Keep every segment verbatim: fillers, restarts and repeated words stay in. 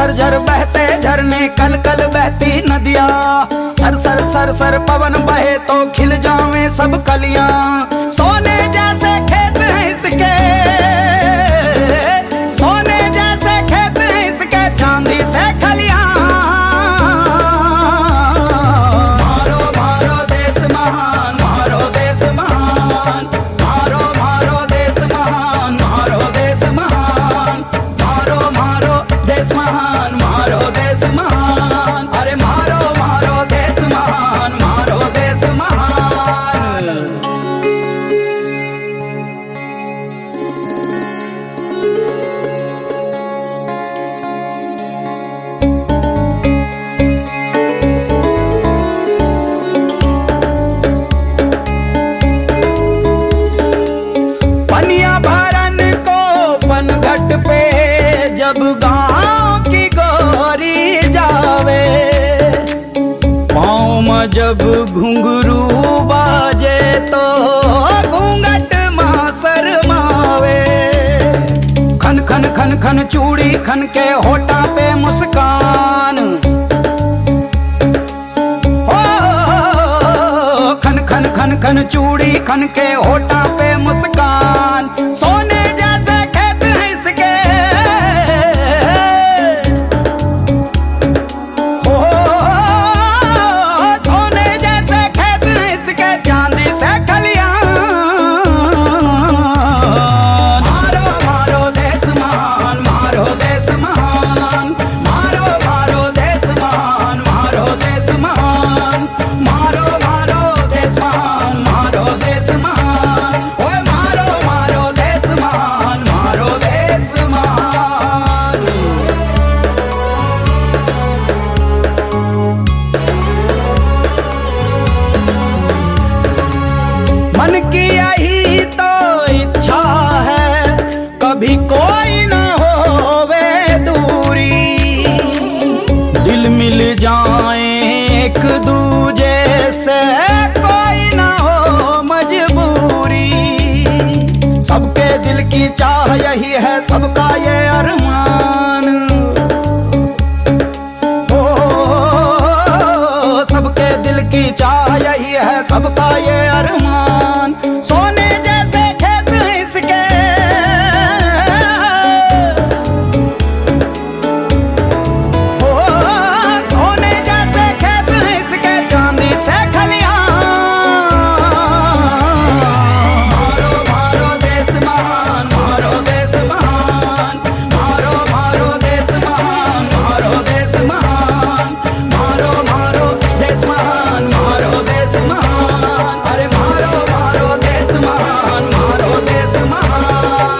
झर बहते झरने, कल कल बहती नदियाँ, सर सर सर सर पवन बहे तो खिल जावे सब कलियां। सोने जैसे खेत हैं इसके, सोने जैसे खेत हैं इसके, चांदी से खलियां। मारो मारो देश महान, मारो देश महान, मारो मारो देश महान, मारो देश महान, मारो मारो देश महान, मारो देश महान, अरे मारो मारो देश महान, मारो देश महान। पनिया भरन को पनघट पे जब गाँव की गोरी जावे, पाँव में जब घुंघरू बाजे तो घूंघट माँ शरमावे। खन खन खन खन चूड़ी खन के होठा पे मुस्कान, ओ खन खन खन खन चूड़ी खन के होठा पे मुस्कान। सोने जैसे खेत हैं इसके, ओ सोने जैसे खेत हैं इसके, चांदी से खलियां। मारो मारो देश महान, मारो देश महान, मारो मारो देश महान, मारो देश महान, मारो मारो देश महान, मारो देश महान, ओए मारो मारो देश महान, मारो देश महान। मन की यही तो इच्छा है, कभी कोई न होवे दूरी, दिल मिल जाए एक दूजे से, कोई न हो मजबूरी। सबके दिल की चाह यही है, सबका ये अरमान, ओ सबके दिल की चाह यही है, सबका ये अरमान। सोने जैसे खेत हैं इसके, ओ सोने जैसे खेत हैं इसके, चांदी से खलियां। मारो मारो देश महान, मारो देश महान, मारो मारो देश महान, मारो देश महान, मारो मारो देश महान, मारो देश महान, अरे मारो मारो देश महान, मारो देश महान।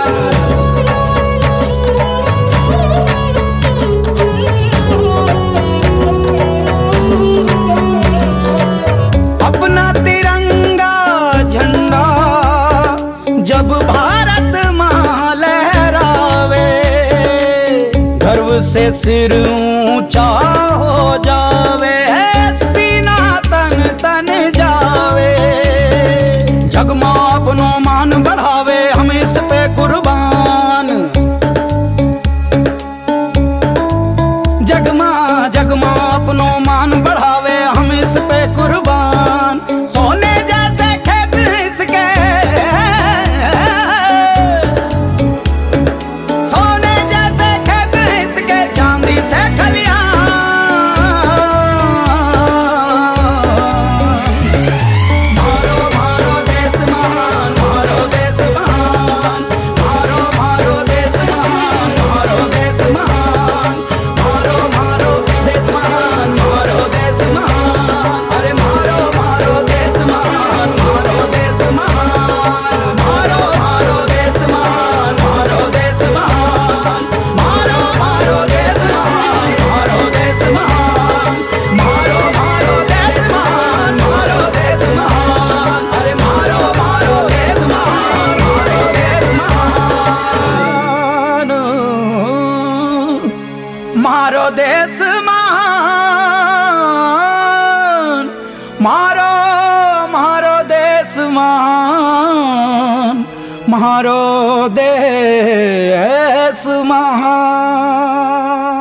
अपना तिरंगा झंडा जब भारत मां लहरावे, गर्व से सिर ऊंचा हो जावे, सीना तन तन जावे। जगमा अपनो मान बढ़ावे, हम इस पे कुर्बान। जगमा जगमा अपनो मान बढ़ावे, हम इस पे कुर्बान। सोने जैसे खेत हैं इसके, सोने जैसे खेत हैं इसके, चांदी से खलियां। मारो मारो देश महान, मारो देश महान, मारो मारो देश महान, मारो देश महान, मारो मारो देश महान, मारो देश महान, अरे मारो मारो देश महान, मारो देश महान, मारो मारो देश महान, मारो देश महान, मारो मारो देश महान, मारो देश महान, मारो मारो देश महान, मारो देश महान, अरे मारो मारो देश महान, मारो देश महान, मारो देश महान, मारो मारो देश महान, मारो देश महान।